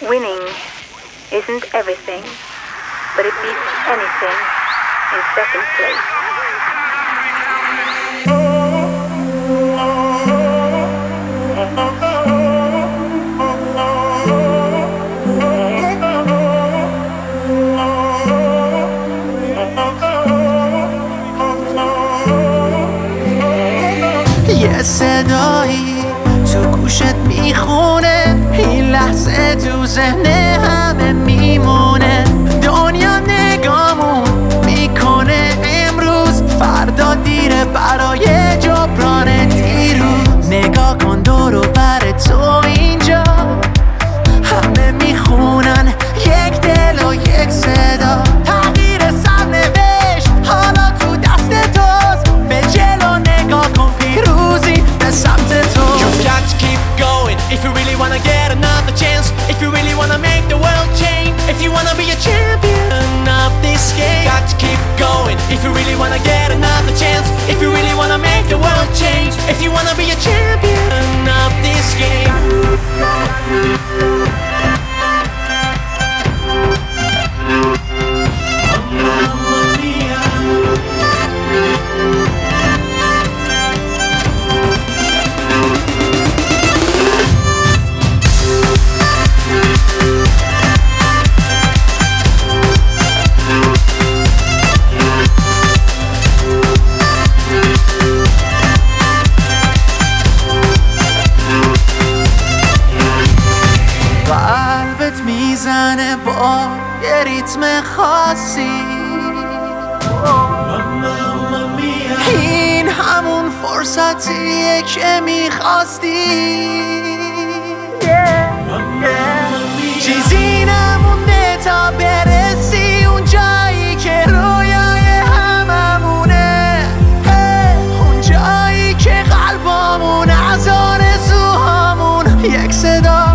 Winning isn't everything, but it beats anything in second place. یه صدایی تو گوشت میخونه، این لحظه تو ذهن همه میمونه. دنیا نگامون میکنه امروز، فردا دیره برای جبران دیروز. نگاه کن دور و بر تو اینجا، همه میخونن یک دل و یک صدا. تغییر سرنوشت حالا تو دست توست، به جلو نگاه کن پیروزی به سمت تو. You've got to keep going if you really wanna get another chance. If you really wanna make the world change. If you wanna be a champion of this game. Got to keep going if you really wanna get another chance. If you really wanna make the world change. If you wanna be a champion of this game. قلبت میزنه با یه ریتم خاصی، این همون فرصتیه که میخواستی. چیزی نمونده تا برسی اون جایی که رویای هممونه، اون جایی که قلبامون از آرزوهامون یک صدا